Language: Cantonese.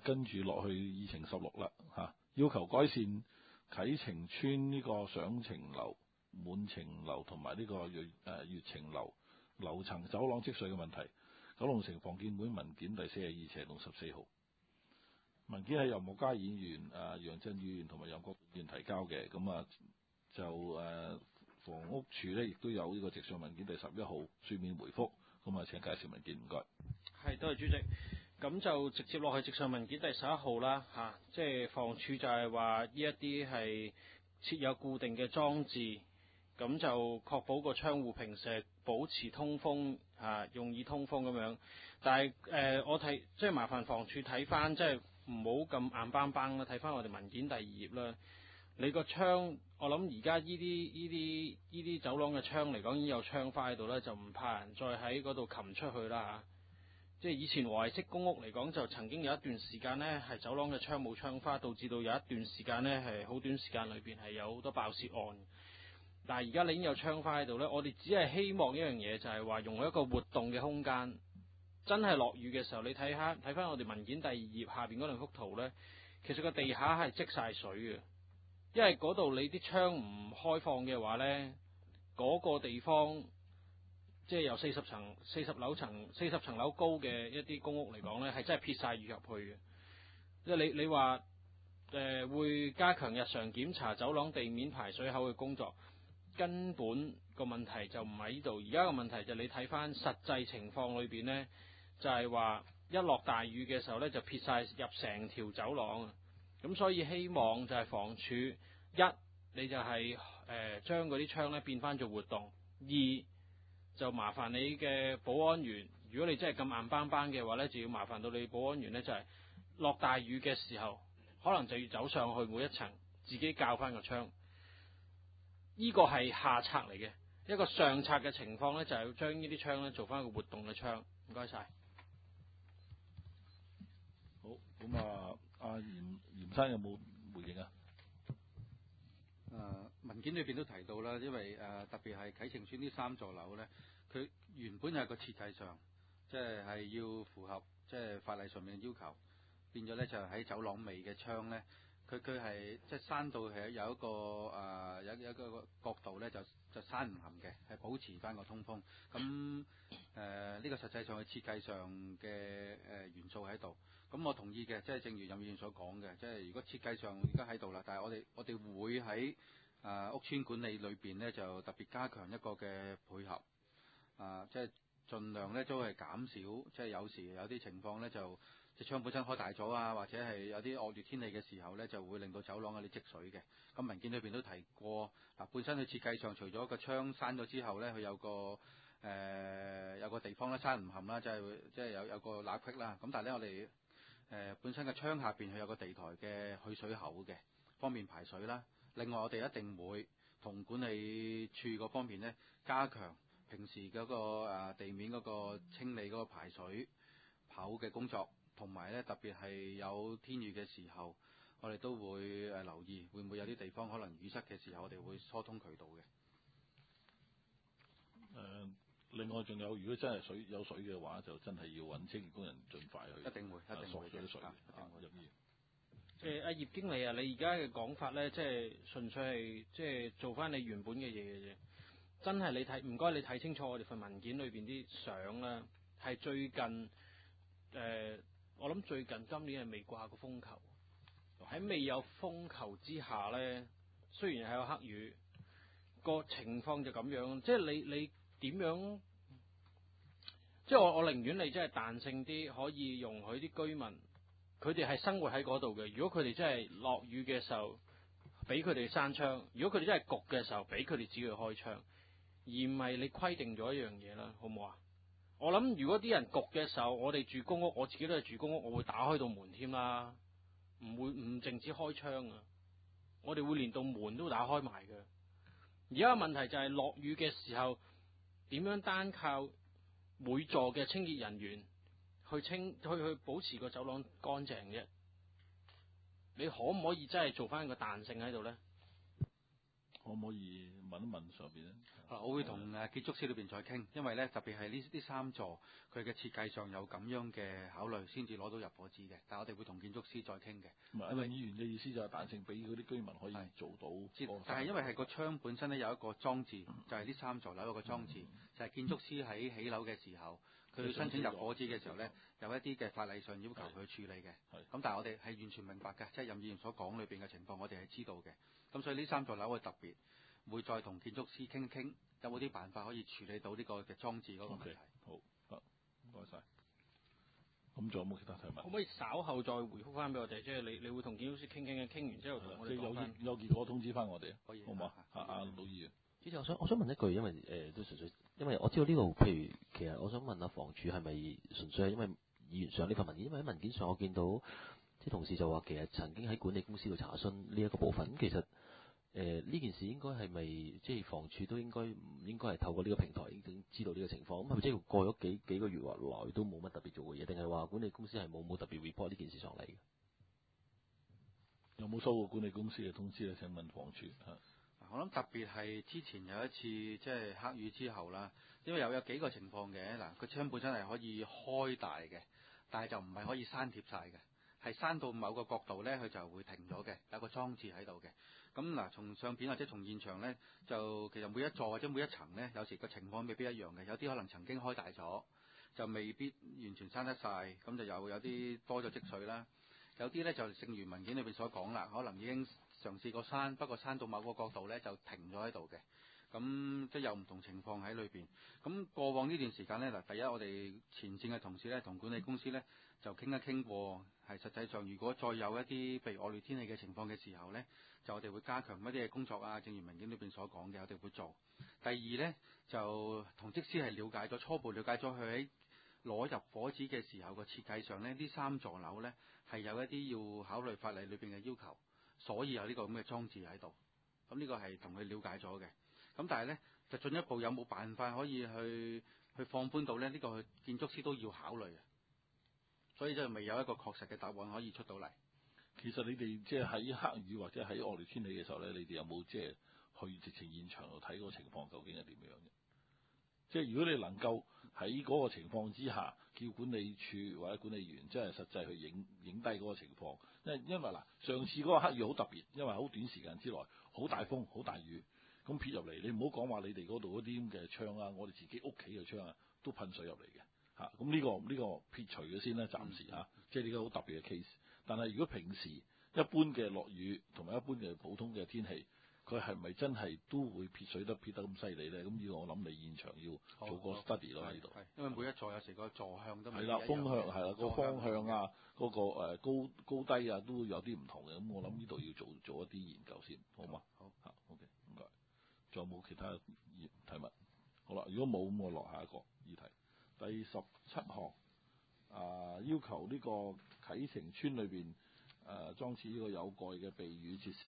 跟住落去議程16啦要求改善啟晴邨呢個上晴樓、滿晴樓同埋呢個悅晴樓樓層走廊積水嘅問題。九龍城房建會文件第42/14號，文件係由莫家議員、楊振宇議員同埋楊國議員提交嘅。咁就房屋署呢亦都有呢個直上文件第11號書面回覆。咁請介紹文件，唔該。 係，多謝主席。咁就直接落去直上文件第11號啦即係房署就係話呢一啲係設有固定嘅裝置，咁就確保個窗戶平時保持通風用以通風咁樣。但係我睇即係麻煩房署睇翻，即係唔好咁硬邦邦啦，睇翻我哋文件第2頁啦。你個窗，我諗而家呢啲走廊嘅窗嚟講已經有窗花喺度啦，就唔怕人再喺嗰度擒出去啦即係以前和諧式公屋嚟講，就曾經有一段時間呢係走廊嘅窗冇窗花，導致到有一段時間呢係好短時間裏邊係有好多爆竊案。但係而家你已經有窗花喺度呢，我哋只係希望一樣嘢，就係話用一個活動嘅空間。真係落雨嘅時候，你睇翻我哋文件第2頁下邊嗰兩幅圖呢，其實個地下係積晒水嘅，因為嗰度你啲窗唔開放嘅話呢，嗰個地方即係由40層樓高嘅一啲公屋嚟講呢，係真係撇晒雨入去嘅。即係你話會加強日常檢查走廊地面排水口嘅工作，根本個問題就唔喺呢度。而家個問題就你睇翻實際情況裏邊呢，就係話一落大雨嘅時候呢，就撇晒入成條走廊啊。咁所以希望就係房署你就係將嗰啲窗呢變翻做活動；2就麻煩你嘅保安員，如果你真係咁硬邦邦嘅話呢，就要麻煩到你保安員呢，就係落大雨嘅時候，可能就要走上去每一層自己校翻個窗。呢個係下策嚟嘅，一個上策嘅情況呢，就係要將呢啲窗呢做翻一個活動嘅窗。唔該晒。 好，咁阿嚴生有冇回應啊？ 文件裏邊都提到啦，因為特別係啟晴邨呢3座樓呢，佢原本係個設計上，即係要符合即係法例上面嘅要求，變咗呢就喺走廊尾嘅窗呢，佢係即係閂到係有一個有一個角度呢，就閂唔冚嘅，係保持翻個通風。咁呢個實際上係設計上嘅元素喺度。咁我同意嘅，即係正如任議員所講嘅，即係如果設計上而家喺度啦，但係我哋會喺屋邨管理裏邊呢，就特別加強一個嘅配合，即係盡量呢都係減少，即係有時有啲情況呢，就即係窗本身開大咗啊，或者係有啲惡劣天氣嘅時候呢，就會令到走廊有啲積水嘅。咁文件裏邊都提過，本身佢設計上除咗個窗閂咗之後呢，佢有個地方咧閂唔冚啦，即係有個罅隙啦。咁但係呢，我哋本身嘅窗下邊佢有個地台嘅去水口嘅，方便排水啦。另外我哋一定會同管理處嗰方面呢，加強平時嗰個地面嗰個清理嗰個排水口嘅工作，同埋呢特別係有天雨嘅時候，我哋都會留意會唔會有啲地方可能淤塞嘅時候，我哋會疏通渠道嘅。 另外仲有，如果真係有水嘅話，就真係要揾清潔工人盡快去。 一定會索咗啲水入醫。 阿葉經理啊，你而家嘅講法呢，即係純粹係即係做翻你原本嘅嘢嘅啫。真係你睇，唔該你睇清楚我哋份文件裏邊啲相啦，係最近我諗最近今年係未掛過風球。喺未有風球之下呢，雖然係有黑雨，個情況就咁樣。即係你點樣？即係我寧願你真係彈性啲，可以容許啲居民，佢哋係生活喺嗰度嘅。如果佢哋真係落雨嘅時候，俾佢哋閂窗；如果佢哋真係焗嘅時候，俾佢哋自己去開窗，而唔係你規定咗一樣嘢啦，好唔好啊？我諗如果啲人焗嘅時候，我哋住公屋，我自己都係住公屋，我會打開道門添啦，唔淨止開窗啊，我哋會連道門都打開埋嘅。而家問題就係落雨嘅時候，點樣單靠每座嘅清潔人員去保持個走廊乾淨啫？你可唔可以真係做翻個彈性喺度呢？ 可唔可以問一問上邊咧？ 我會同建築師裏邊再傾，因為咧特別係呢三座佢嘅設計上有咁樣嘅考慮，先至攞到入伙紙嘅。但係我哋會同建築師再傾嘅。 因為議員嘅意思就係彈性俾嗰啲居民可以做到。 但係因為係個窗本身咧有一個裝置，就係呢三座樓有個裝置，就係建築師喺起樓嘅時候，佢申請入伙紙嘅時候咧，有一啲嘅法例上要求去處理嘅。咁但係我哋係完全明白嘅，即係任議員所講裏邊嘅情況，我哋係知道嘅。咁所以呢三座樓嘅特別會再同建築師傾傾，有冇啲辦法可以處理到呢個嘅裝置嗰個問題。 好，唔該晒。咁仲有冇其他提問？ 可唔可以稍後再回覆翻俾我哋？即係你會同建築師傾完之後同我哋講翻。 有結果通知翻我哋， 可以， 好唔好啊？老議員。 主席，我想問一句，因為都純粹，因為我知道呢度，譬如其實我想問下房署係咪純粹係因為議員上呢份文件，因為喺文件上我見到啲同事就話其實曾經喺管理公司度查詢呢一個部分，其實呢件事應該係咪即係房署都應該唔應該係透過呢個平台已經知道呢個情況？咁係咪即係過咗幾個月或來都冇乜特別做嘅嘢，定係話管理公司係冇特別 report 呢件事上嚟嘅？ 有冇收過管理公司嘅通知咧？請問房署我諗特別係之前有一次即係黑雨之後啦，因為有幾個情況嘅嗱，個窗本身係可以開大嘅，但係就唔係可以閂貼晒嘅，係閂到某個角度咧，佢就會停咗嘅，有個裝置喺度嘅。咁嗱，從相片或者從現場咧，就其實每一座或者每一層咧，有時個情況未必一樣嘅，有啲可能曾經開大咗，就未必完全閂得晒，咁就有啲多咗積水啦。有啲咧就正如文件裏邊所講啦，可能已經嘗試過閂，不過閂到某個角度咧就停咗喺度嘅。咁即係有唔同情況喺裏邊。咁過往呢段時間咧，嗱，第一我哋前線嘅同事咧同管理公司咧就傾一傾過，係實際上如果再有一啲譬如惡劣天氣嘅情況嘅時候咧，就我哋會加強一啲嘅工作啊，正如文件裏邊所講嘅，我哋會做。第二咧就同則師係了解咗初步了解咗佢喺攞入伙紙嘅時候個設計上咧，呢三座樓咧係有一啲要考慮法例裏邊嘅要求，所以有呢個咁嘅裝置喺度。咁呢個係同佢了解咗嘅。咁但係咧就進一步有冇辦法可以去放寬到咧？呢個建築師都要考慮嘅。所以就未有一個確實嘅答案可以出到嚟。 其實你哋即係喺黑雨或者喺惡劣天氣嘅時候咧，你哋有冇即係去直情現場度睇嗰個情況究竟係點樣嘅？即係如果你能夠喺嗰個情況之下，叫管理處或者管理員即係實際去影低嗰個情況，因為嗱上次嗰個黑雨好特別，因為好短時間之內好大風好大雨，咁撇入嚟，你唔好講話你哋嗰度嗰啲咁嘅窗啊，我哋自己屋企嘅窗啊都噴水入嚟嘅嚇，咁呢個撇除咗先啦，暫時嚇，即係呢個好特別嘅 case。但係如果平時一般嘅落雨同埋一般嘅普通嘅天氣，佢係咪真係都會撇水撇得咁犀利咧？咁呢個我諗你現場要做個 study 咯喺度。 因為每一座有時個座向都係啦，風向係啦，個方向啊，嗰個高低啊，都會有啲唔同嘅。咁我諗呢度要做一啲研究先，好嘛？ 好 ，OK，唔該。仲有冇其他提問？好啦，如果冇咁，我落下一個議題。第17項要求呢個啟晴邨裏邊裝設呢個有蓋嘅避雨設施。